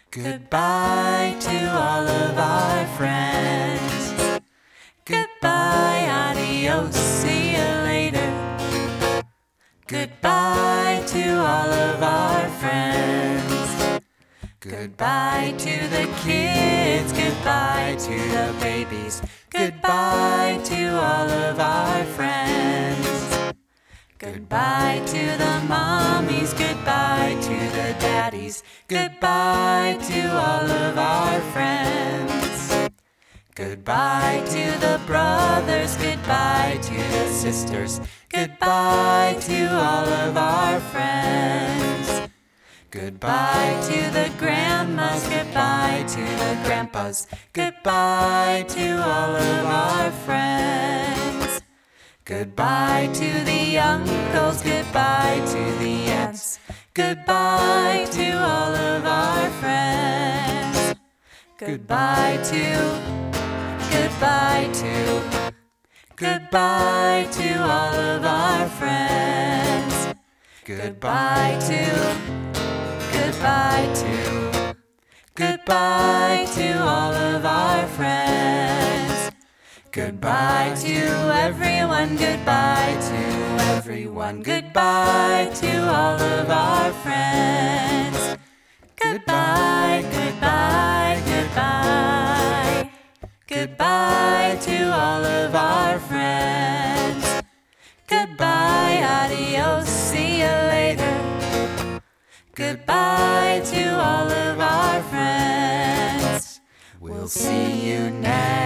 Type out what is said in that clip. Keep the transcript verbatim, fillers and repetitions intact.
Goodbye to all of our friends. Goodbye, adios, see you later. Goodbye to all of our friends. Goodbye to the kids, goodbye to the babies. Goodbye to all of our friends. Goodbye to the mommies, goodbye to the daddies. Goodbye to all of our friends. Goodbye to the brothers, goodbye to the sisters. Goodbye to all of our friends. Goodbye to the grandmas, goodbye to the grandpas. Goodbye to all of our friends. Goodbye to the uncles, goodbye to the aunts. Goodbye to all of our friends. Goodbye to, goodbye to, goodbye to all of our friends. Goodbye to, goodbye to, goodbye to all of our friends. Goodbye to everyone, goodbye to everyone. Goodbye to all of our friends. Goodbye, goodbye, goodbye. Goodbye to all of our friends. Goodbye, adios, see you later. Goodbye to all of our friends. We'll see you next.